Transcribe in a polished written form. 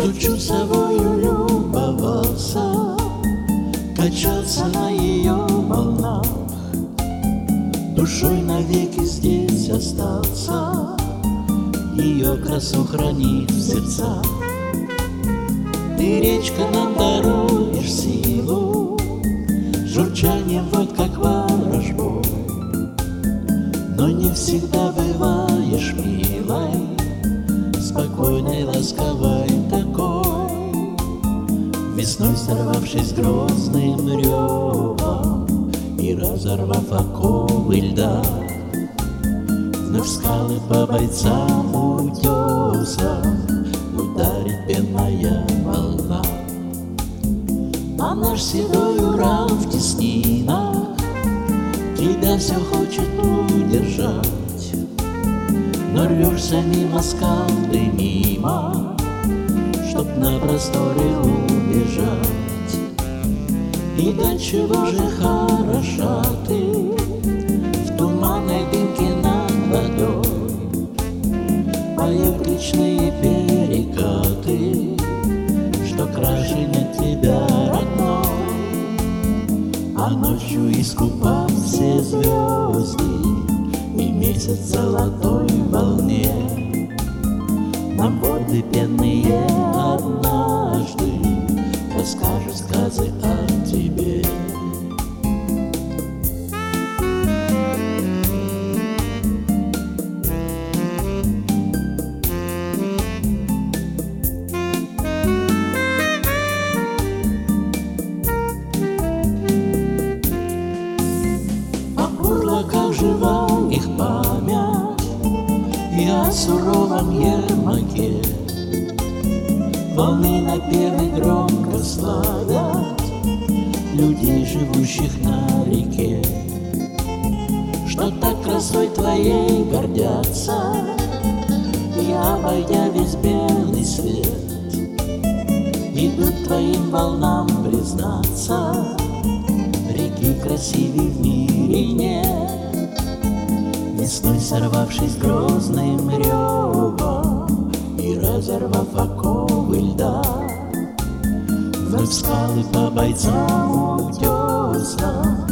Тучу совою любовался, качался на ее волнах, душой навеки здесь остался, ее красу хранит в сердцах. Ты, речка, нам даруешь силу, журчанием вод, как ворожбой, но не всегда бываешь милой, спокойной, ласковой такой. Весной, сорвавшись грозным ревом и разорвав оковы льда, вновь скалы по бойцам утесам ударит пенная волна. А наш седой Урал в теснинах тебя все хочет удержать, но рвешься мимо скал ты, мимо, чтоб на просторе убежать. И до чего же хороша ты в туманной дымке над водой, поют речные перекаты, что краше нет тебя, родной. А ночью, искупав все звезды и месяц в золотой волне, нам воды пенные однажды расскажут сказы о тебе. Как жива их память и о суровом Ермаке, волны напевы громко сладят людей, живущих на реке, что так красой твоей гордятся, и, обойдя весь белый свет, идут твоим волнам признаться, реки красивей в мире нет. Весной, сорвавшись грозным ревом и разорвав оковы льда, вновь скалы по бойцам утесам